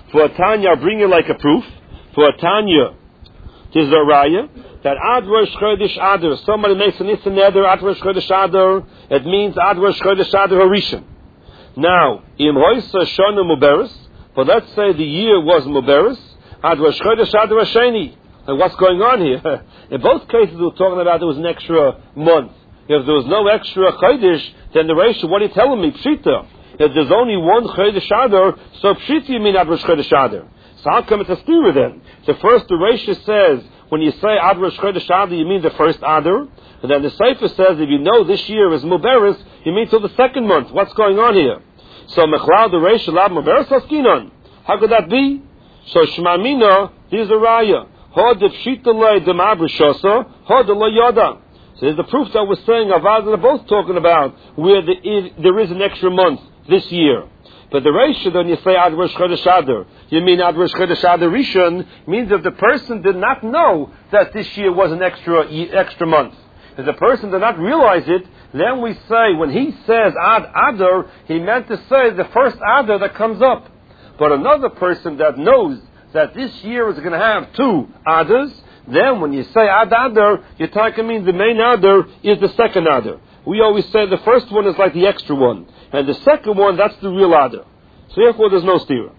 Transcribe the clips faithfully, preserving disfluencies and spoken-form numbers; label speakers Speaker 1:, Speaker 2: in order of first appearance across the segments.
Speaker 1: For a Tanya, I'll bring you like a proof. For a Tanya, there's a raya that Ad Rosh Chodesh Adar. Somebody makes an Issa Neder Ad Rosh Chodesh Adar. It means Ad Rosh Chodesh Adar Harishon. Now, Im Hoysa Shona Muberis. But let's say the year was Muberis. Ad Rosh Chodesh Adar Hasheni. And what's going on here? In both cases, we're talking about there was an extra month. If there was no extra Chodesh, then the ratio, what are you telling me? Pshita. If there's only one Chodesh Adar, so Pshita you mean Ad Rosh Chodesh Adar. So how come it's a stira then? So first the Reisha says, when you say Ad Rosh Chodesh Adar, you mean the first Adar. And then the Sefer says, if you know this year is Muberis, you mean till the second month. What's going on here? So Mechlal the Reisha Lab Muberis Askinon. How could that be? So Shmamina, here's a Raya. Ho de Pshita Lei de Mabrishosa, Ho de Lo Yoda. So there's the proof that we're saying, Avad, they're both talking about where the, if, there is an extra month this year. But the Reisha, when you say Ad Rosh Chodesh Adar, you mean Ad Rosh Chodesh Adar Rishon, means if the person did not know that this year was an extra extra month. If the person did not realize it, then we say, when he says Ad Adar, he meant to say the first Adar that comes up. But another person that knows that this year is going to have two Adars, then when you say Ad Adar, you're talking mean the main Adar is the second Adar. We always say the first one is like the extra one. And the second one, that's the real Adar. So therefore, there's no stira.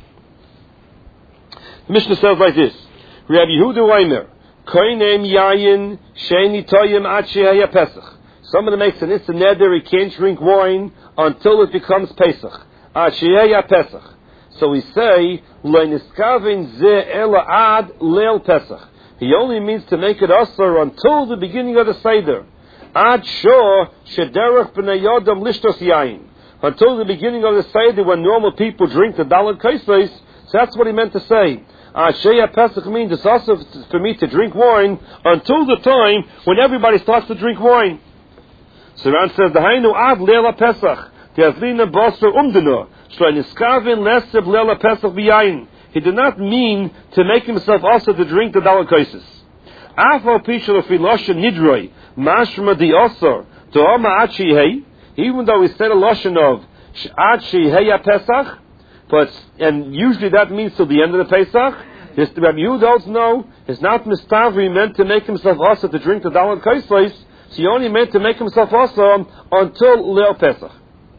Speaker 1: The Mishnah says like this: Rabbi Yehuda Reimer, Koinem Yayin Sheni Toyim Ad Shehaya Pesach. Somebody makes an Issa Neder, he can't drink wine until it becomes Pesach. Ad Shehaya Pesach. So we say Lo Niskavin Ze Ela Ad Leil Pesach. He only means to make it Asar until the beginning of the Seder. Ad Shor Shederach B'nei Yodam Lishtos Yain. Until the beginning of the Seder, when normal people drink the Dalet Kaisais, so that's what he meant to say. Ad Sheya Pesach means it's also for me to drink wine until the time when everybody starts to drink wine. So Ran says, Dahainu Ad Leila Pesach, Teazlina Basar Umdana, Shlaniskavin Leseb Leila Pesach B'yain. He did not mean to make himself also to drink the Dalet Kaisais. Afal Pishal Filosha Nidroi, Mashma di Osor, To'oma Achi Hei, even though he said a Lashon of Achi Hei Pesach, but, and usually that means till the end of the Pesach, this Rabbi Yehuda also know, it's not Mistavri meant to make himself also to drink the Dalet Kaisais, so he only meant to make himself also until Leil Pesach.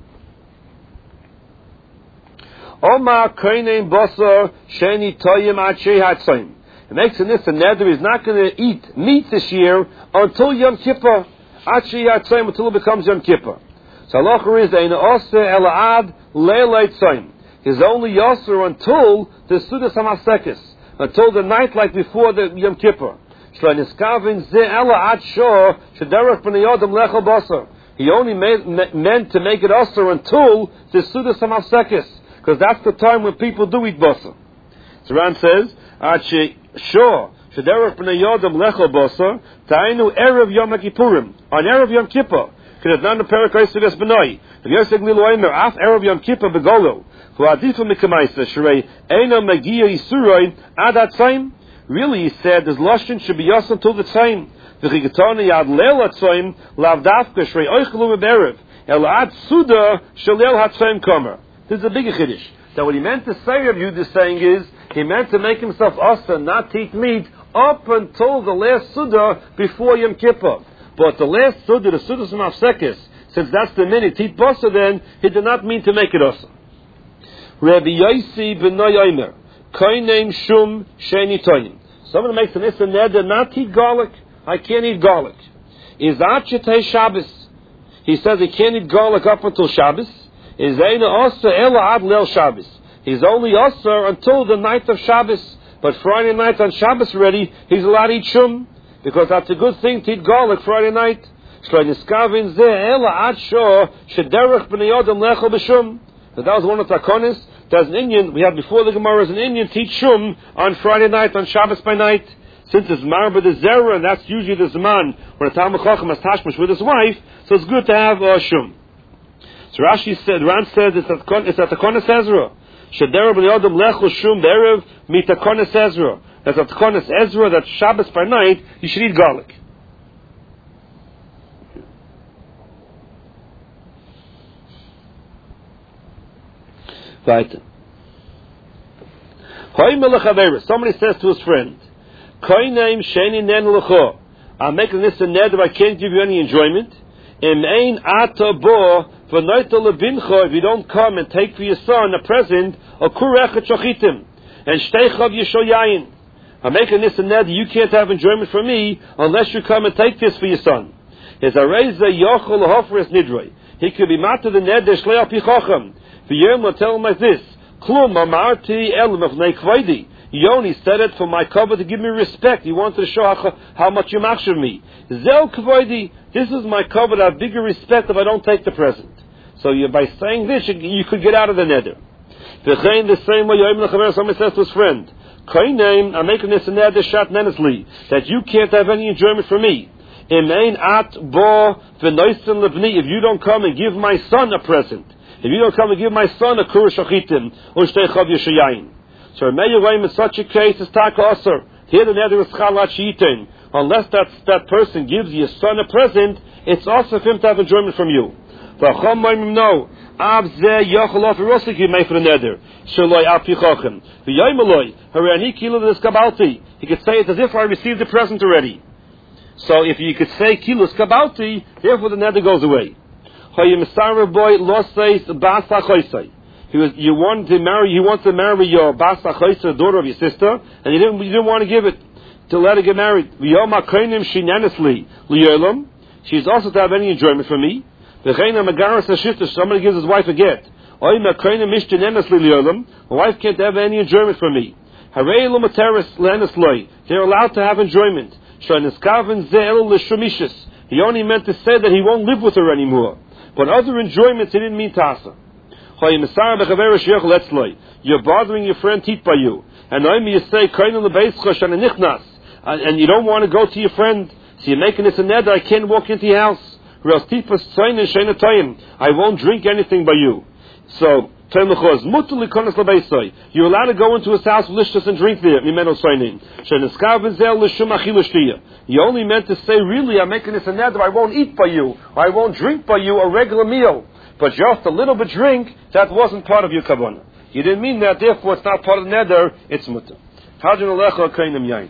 Speaker 1: Oma Koinem Basar Sheni Toyim Achi Hatzayim. It makes an Issa Neder, he's not going to eat meat this year until Yom Kippur. Achi Yatzayim, until it becomes Yom Kippur. So halacha is, Eina Ose Ela'ad Leilei Tzayim. He's only Yasser until the Sudas HaMasekes, until the night like before the Yom Kippur. Shloi Niskavin Ze Ela'ad Shor Shederach B'nei Yodam Lechel Basar. He only made, me, meant to make it Asr until the Sudas HaMasekes, because that's the time when people do eat Basar. So Ran says, Achi Sure. Shederach B'nei Yodam Lechel Basar, Ta'inu Erev Yom HaKippurim, on Erev Yom Kippur, K'nadnan Perak Oisives B'noi, V'yoseg Lilu Oimer, Af Erev Yom Kippur B'golo, V'adifu Mikamaisa, Shrei, Eino Magia Yisuroi, Ad Atzaim. Really, he said, his Lashon should be Yos until the Tzaim. V'chigatoni Yad Leil Atzaim, Lav Dafka, Shrei Oichelu B'erev, El Ad Suda, Shalel Hatzaim Komer. This is a bigger Kiddush. That what he meant to say, Rabbi Yehuda is saying is, he meant to make himself Asa, not to eat meat, up until the last Suda before Yom Kippur. But the last Suda, the Suda Mafsekis, since that's the minute, Tit Basa then, he did not mean to make it Asa. Rabbi Yosi B'nai Omer, Koinem Shum Sheni Toyin. Someone makes an Issa Neder, not to eat garlic. I can't eat garlic. Is Achetei Shabbos. He says he can't eat garlic up until Shabbos. Is Eina Asa Ela Ad Leil Shabbos. He's only Asa until the night of Shabbos. But Friday night on Shabbos already, he's allowed to eat shum. Because that's a good thing to eat garlic Friday night. But that was one of the takonis. There's an Indian, we had before the Gemara, as an Indian to eat shum on Friday night, on Shabbos by night. Since it's marba the zera, and that's usually the zaman when a Talmud Chacham has tashmish with his wife, so it's good to have uh, shum. So Rashi said, Ran says it's at, it's at the Konis Ezra. Shedera b'yodam lechu shum be'erev mita Konis Ezra. That's at Konis Ezra, that Shabbos by night, you should eat garlic. Weiter. Somebody says to his friend, I'm making this a neder, I can't give you any enjoyment. If you don't come and take for your son a present, and I'm making this a neder, you can't have enjoyment from me unless you come and take this for your son. He could be matter the neder shleach pichochem. V'yom will tell him like this: Klum amarti elam of neikvaydi. He only said it for my cover to give me respect. He wanted to show how, how much you machshav me. Zel kavaydi. This is my cover to have bigger respect if I don't take the present. So you, by saying this, you, you could get out of the neder. V'chein the same way Yoim lechaver. Somebody says to his friend, Kainam, I'm making this a neder shat nenesli, that you can't have any enjoyment from me. Imein at bo v'noisen levni. If you don't come and give my son a present, if you don't come and give my son a kur shachitim u'shtei chav yeshayin. So in such a case is taka aser. Here the neder is chalat sheiten. Unless that that person gives your son a present, it's also for him to have enjoyment from you. V'cham ma'imim no. Ab ze yochel off erosik you made for the neder. Shaloi al pichochem. V'yoyim aloi. Harani kilo d'eskabalti. He could say it as if I received the present already. So if you could say kilo d'eskabalti, therefore the neder goes away. Hayim boy losseis bas hachoisai. He was, you wanted to marry, you wanted to marry your bas hachoisai, the daughter of your sister, and you didn't, you didn't want to give it, to let her get married. V'yom ha'koinim shinyanesli li'yolam. She's also to have any enjoyment from me. V'chein ha'magaras ha'shifter, somebody gives his wife a get. Oyim ha'koinim mishtinyanesli li'yolam. My wife can't have any enjoyment from me. Harei lo materis le'nesloi. They're allowed to have enjoyment. Sh'aniskaven ze'el l'shumishis. He only meant to say that he won't live with her anymore. But other enjoyments he didn't mean tasa. You're bothering your friend tit by you. And you say, and you don't want to go to your friend, so you're making this a neder, I can't walk into your house. I won't drink anything by you. So, you're allowed to go into his house and drink there. You only meant to say, really, I'm making this a neder, I won't eat by you, I won't drink by you a regular meal. But just a little bit drink, that wasn't part of your kavanah. You didn't mean that, therefore it's not part of the neder, it's mutter. Hadron alecha kainim yain.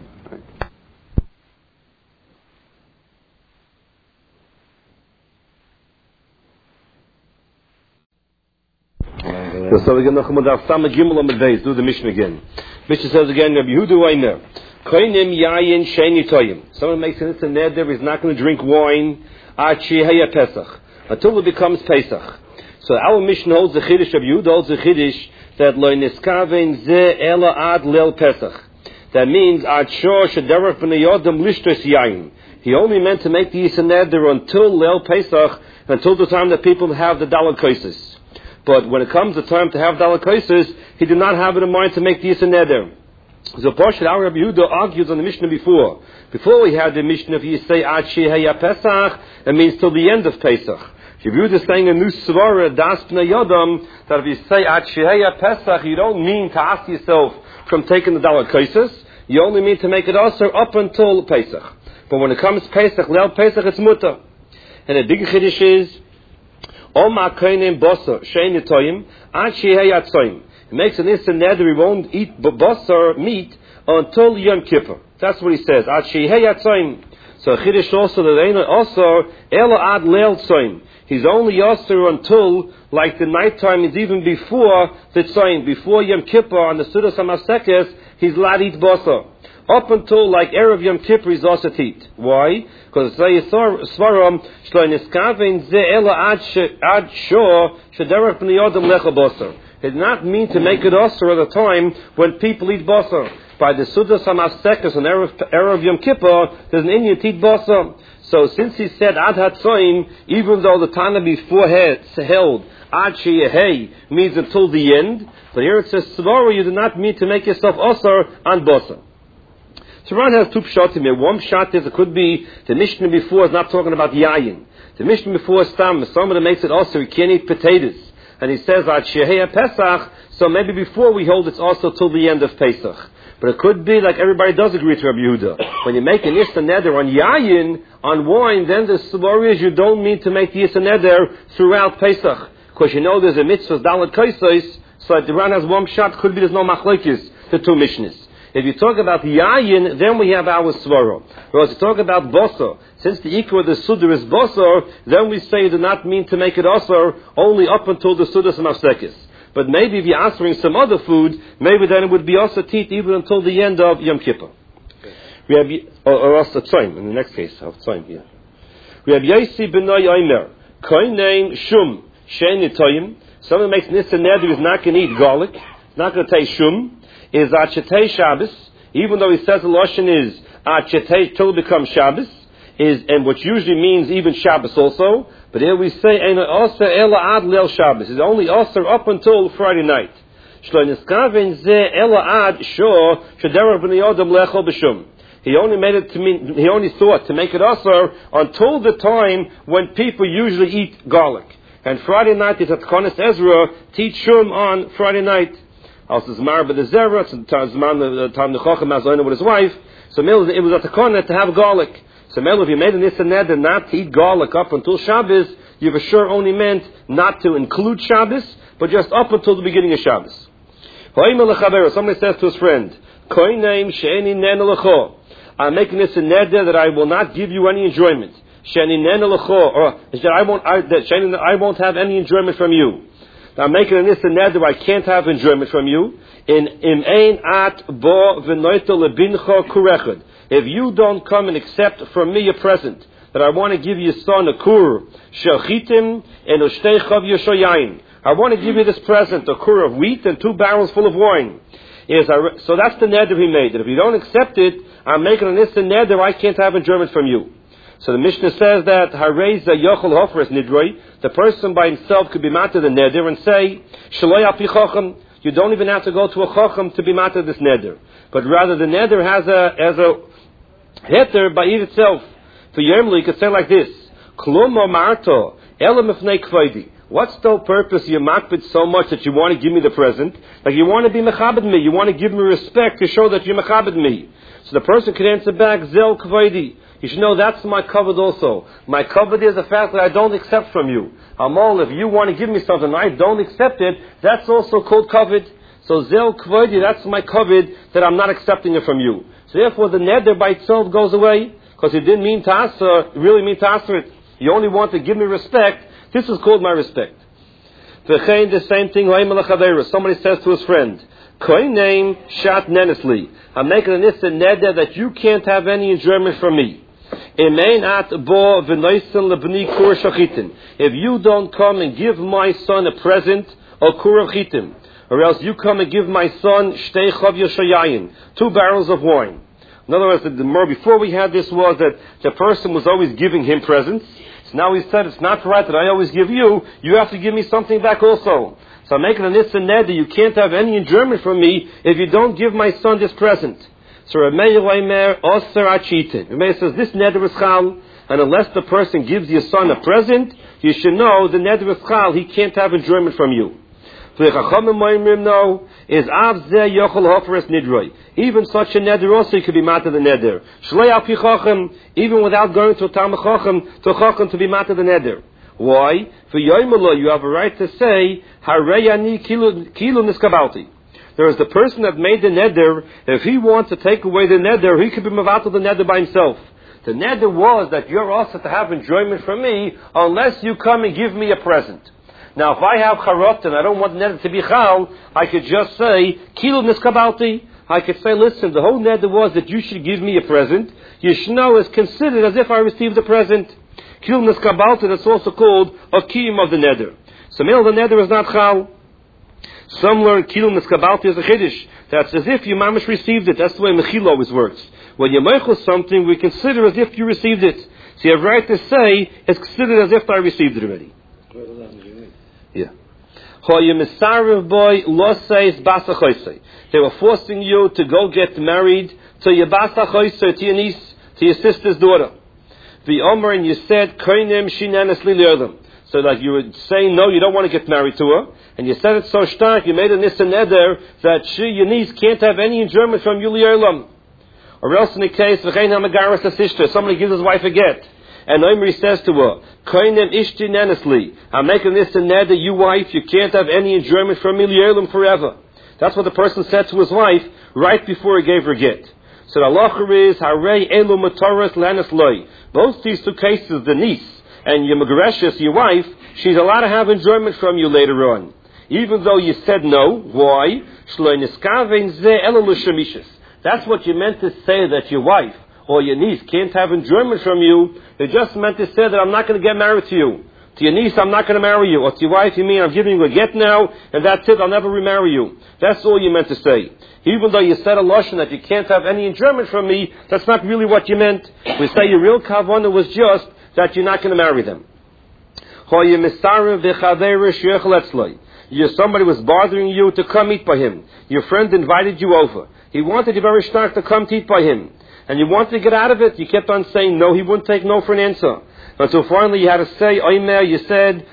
Speaker 1: So we're going to have Sama Gimel on the base, do the Mishnah again. Mishnah says again, Rabbi Yehuda Weiner, Kainim yayin sheini toyim. Someone makes it a neder, he's not going to drink wine, ad sheheya Pesach, until it becomes Pesach. So our Mishnah holds the Chiddush, Rabbi Yehuda holds the Chiddush, that lo niskaven ze ela ad leil Pesach. That means ad shor shederach b'nei yodam lishtos yayin. He only meant to make the Yisa neder until leil Pesach, until the time that people have the Daled Kaisis. But when it comes the time to have Daled Kaisis, he did not have it in mind to make the Yisa neder. So Parshat our Rabbi Yehuda argues on the Mishnah before. Before we had the Mishnah of Yisei ad sheheya Pesach, it means till the end of Pesach. If you just saying a new svara das b'nei yodam, that if you say ad sheheya Pesach, you don't mean to ask yourself from taking the Daled Kaisis. You only mean to make it also up until Pesach. But when it comes Pesach, leil Pesach, it's mutter. And the big chiddush is Oma kainim basar shein yitoyim ad sheheya tzoyim. It makes an instant neder he won't eat basar meat until Yom Kippur. That's what he says. Ad sheheya tzoyim. So chiddush also that ain't also ela ad leil tzoyim. He's only Yasser until, like the nighttime is even before the Tzoyim, before Yom Kippur on the Sudas HaMasekes, he's allowed to eat basar. Up until, like Erev Yom Kippur, he's also to eat. Why? Because it's like Svaram, Shloi Niskaven Ze Ela Ad Shor, Shederach B'nei Yodam Lecha Basar. It did not mean to make it also at a time when people eat basar. By the Sudas HaMasekes on Erev, Erev Yom Kippur, there's an Indian to eat basar. So since he said Ad HaTzoyim, even though the Tana before held Ad Sheyehei means until the end, but here it says Svara, you do not mean to make yourself osar on basar. So Ran has two pshatim here. One pshat is it could be the Mishnah before is not talking about yayin. The Mishnah before is tam. Somebody makes it also he can't eat potatoes, and he says Ad Sheyehei Pesach. So maybe before we hold it's also till the end of Pesach. But it could be like everybody does agree to Rabbi Yehuda. When you make an Yisa neder on yayin, on wine, then the story is you don't mean to make the Yisa neder throughout Pesach. Because you know there's a mitzvah, Daled Kaisos, so if the Ran has one shot, could be there's no machlokes. the two Mishnahs. If you talk about yayin, then we have our svara. Whereas you talk about bosor, since the equal of the sudar is bosor, then we say you do not mean to make it osor only up until the sudas and mafsekis. But maybe if you're answering some other food, maybe then it would be also teeth even until the end of Yom Kippur. We have, or, or also tzoim, in the next case, of tzoim here. We have Yasi b'noi oimer, koin name shum, shein nitoyim. Someone makes nissa neder is not going to eat garlic, not going to take shum, is achetei Shabbos, even though he says the Lashon is achetei till it becomes Shabbos, is, and which usually means even Shabbos also, but here we say, Ein Oser Ela Ad Leil Shabbos. It's only Oser up until Friday night. Shlo Niskaven Ze Ela Ad Shor Shederach B'nei Odom Lechol B'Shum. He only made it to mean, he only thought to make it Oser until the time when people usually eat garlic. And Friday night is at Konis Ezra, teach Shum on Friday night. Also Zmar B'the Zera, Zman the Tam Nechochem Mazoina with his wife. So it was at the Konis to have garlic. So, Mel, if you made an Issa Neder not to eat garlic up until Shabbos, you for sure only meant not to include Shabbos, but just up until the beginning of Shabbos. Somebody says to his friend, I'm making this a Neder that I will not give you any enjoyment. Or that I won't, I, that I won't have any enjoyment from you. I'm making an Issa Neder I can't have enjoyment from you. In im ein at bo v'noito lebincho kurechad. If you don't come and accept from me a present, that I want to give your son a kur, shechitim and ushteichav yoshoyayin. I want to give you this present, a kur of wheat and two barrels full of wine. Is so that's the neder he made. That if you don't accept it, I'm making an instant neder I can't have enjoyment from you. So the Mishnah says that harei yochel hofres nidroi. The person by himself could be matter the neder and say shaloi api chochem. You don't even have to go to a chochem to be matter this neder, but rather the neder has a as a heter by it itself. For Yermli, you could say like this: Klum marto elam ifnei kvaidi. What's the purpose you makbid so much that you want to give me the present? Like you want to be mechabed me, you want to give me respect to show that you're mechabed me. So the person could answer back, Zel kvaidi. You should know that's my covet also. My covet is the fact that I don't accept from you. Amol, if you want to give me something and I don't accept it, that's also called covet. So Zel kvaidi, that's my covet that I'm not accepting it from you. So therefore the neder by itself goes away, because he didn't mean to answer, really mean to answer it. You only want to give me respect. This is called my respect. The same thing, somebody says to his friend, Koin name shat nenesli. I'm making an issa neder that you can't have any enjoyment from me. If you don't come and give my son a present, or kur chitim, or else you come and give my son shtei chav yoshayayin, two barrels of wine. In other words, the more before we had this was that the person was always giving him presents. So now he said, it's not right that I always give you, you have to give me something back also. So I'm making an issa neder, you can't have any enjoyment from me if you don't give my son this present. So Rameir Omer Oser Achitin. Rameir says this neder is chal, and unless the person gives your son a present, you should know the neder is chal, he can't have enjoyment from you. The Chachamim Moimrim no is Av Zeh Yochel Hofres Nidroi. Even such a neder also could be matter the neder. Shloi Al Pi Chacham, even without going to a Talmud Chacham, to Chacham to be matter the neder. Why? For Yoimelo, you have a right to say Harei Ani Kilu Niskabalti. There is the person that made the neder. If he wants to take away the neder, he could be mavatal the neder by himself. The neder was that you're also to have enjoyment from me unless you come and give me a present. Now, if I have charot and I don't want the neder to be chal, I could just say kilu niskabalti. I could say, listen, the whole neder was that you should give me a present. Yishno is considered as if I received a present. Kilu niskabalti, that's also called a kiyum of the neder. So, male, the neder is not chal. Some learn kilu niskabalti as a chiddush. That's as if you mamish received it. That's the way mechila always works. When you meichel something, we consider as if you received it. So you have right to say, it's considered as if I received it already. Yeah. They were forcing you to go get married to your basa choyser, to your niece, to your sister's daughter. The Omer, and you said, Koinem shinanas liliodam. So like you would say, no, you don't want to get married to her. And you said it so stark, you made a nissa neder that she, your niece, can't have any enjoyment from you liyerlam. Or else in the case, somebody gives his wife a get. And Omri says to her, Koinem ishti nenesli. I'm making this a neder, you wife, you can't have any enjoyment from me liyerlam forever. That's what the person said to his wife right before he gave her get. So the halacha is, Harei elu mataras lanas loy. Both these two cases, the niece and your Megreshes, your wife, she's allowed to have enjoyment from you later on. Even though you said no. Why? That's what you meant to say, that your wife or your niece can't have enjoyment from you. You just meant to say that I'm not going to get married to you. To your niece, I'm not going to marry you. Or to your wife, you mean I'm giving you a get now, and that's it, I'll never remarry you. That's all you meant to say. Even though you said a lashon that you can't have any enjoyment from me, that's not really what you meant. We say your real kavanah was just that you're not going to marry them. Somebody was bothering you to come eat by him. Your friend invited you over. He wanted you very stark to come to eat by him. And you wanted to get out of it. You kept on saying no. He wouldn't take no for an answer. Until finally you had to say, Oimer, you said,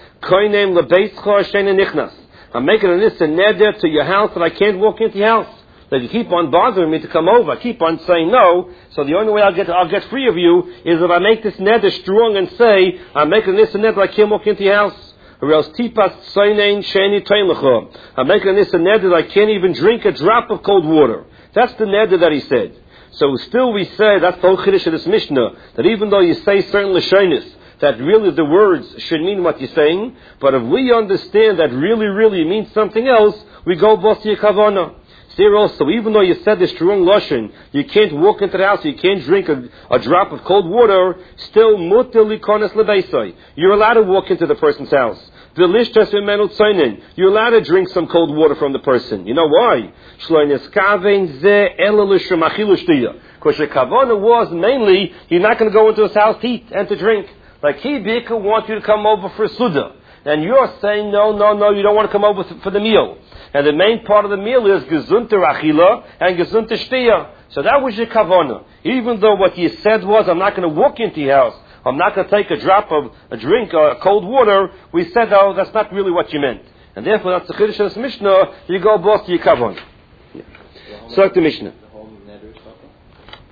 Speaker 1: I'm making an issa neder to your house that I can't walk into your house. That you keep on bothering me to come over. I keep on saying no. So the only way I'll get I'll get free of you is if I make this neder strong and say, I'm making an issa neder that I can't walk into your house. Or else tipas soinein sheni toilecha. I'm making this a neder that I can't even drink a drop of cold water. That's the neder that he said. So still we say, that's the whole chiddush of this Mishnah, that even though you say certain lashonis, that really the words should mean what you're saying, but if we understand that really, really means something else, we go both to your kavanah. Here also, even though you said the strong lashon, you can't walk into the house, you can't drink a, a drop of cold water, still muter likonas lebeisai. You're allowed to walk into the person's house. You're allowed to drink some cold water from the person. You know why? Because your kavanah was mainly, you're not going to go into his house to eat and to drink. Like he bika wants you to come over for a suda. And you're saying, no, no, no, you don't want to come over for the meal. And the main part of the meal is gesunter achila and gesunter shtia. So that was your kavanah. Even though what you said was, I'm not going to walk into your house, I'm not going to take a drop of a drink or cold water, we said, oh, that's not really what you meant. And therefore, that's the chiddush of this Mishnah, you go both to your kavanah. Yeah. So, the Mishnah.